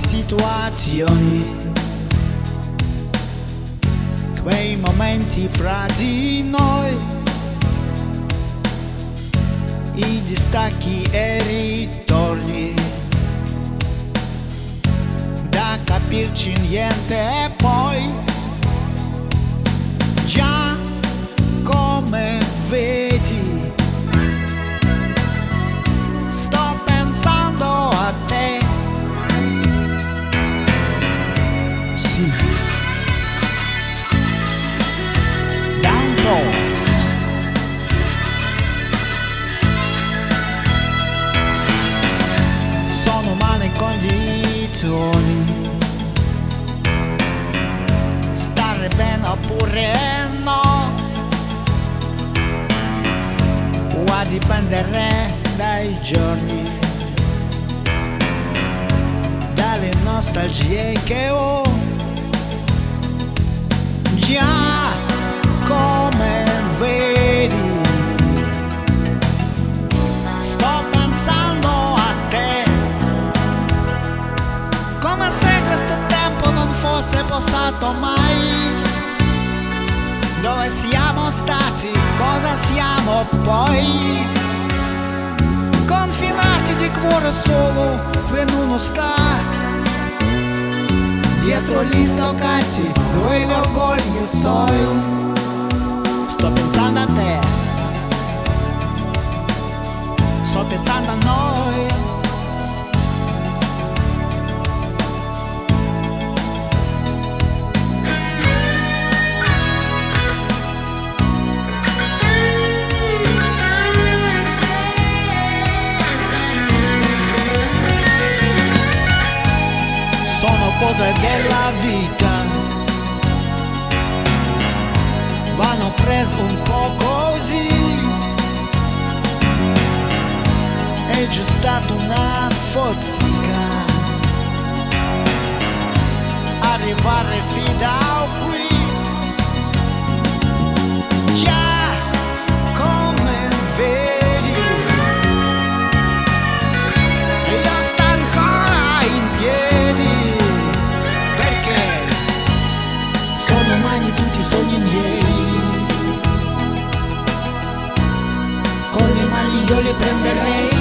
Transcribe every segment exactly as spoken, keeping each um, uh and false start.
situazioni, quei momenti fra di noi, i distacchi e ritorni, da capirci niente e poi già come vedi sto pensando a te. Sì, da un po'. Sono umane condizioni, stare bene oppure no, può dipendere dai giorni, dalle nostalgie che ho. Già come vedi sto pensando a te, come se questo tempo non fosse passato mai. Dove siamo stati, cosa siamo poi? Confinati di cuore solo in uno star, dietro gli stoccati dove l'orgoglio soil. Sto pensando a te, sto pensando a noi. Sono cose della vita, vanno prese un po' così. È già stata una forzica arrivare fino a qui. Già come vedi io sto ancora in piedi, perché sono umani tutti i sogni miei, con le mani io li prenderei.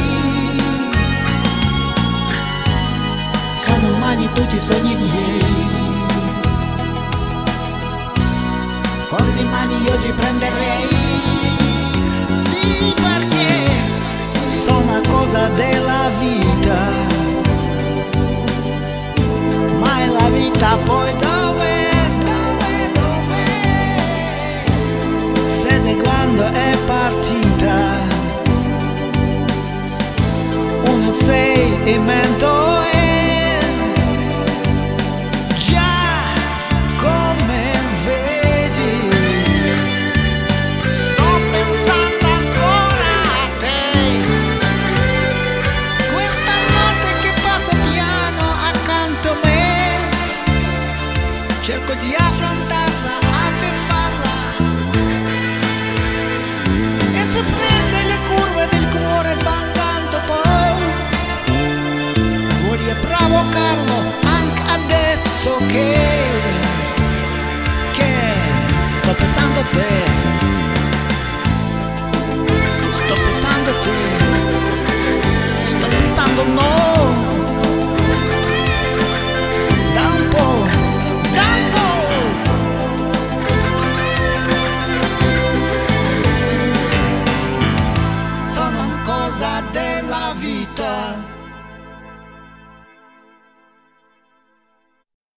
Sono umani tutti i sogni miei, con le mani io ti prenderei. Sì, perché sono una cosa della vita, ma è la vita poi dove, dove, dove? Sede quando è partita, uno sei in mento è già come vedi sto pensando ancora a te. Questa notte che passa piano accanto a me, cerco di affrontare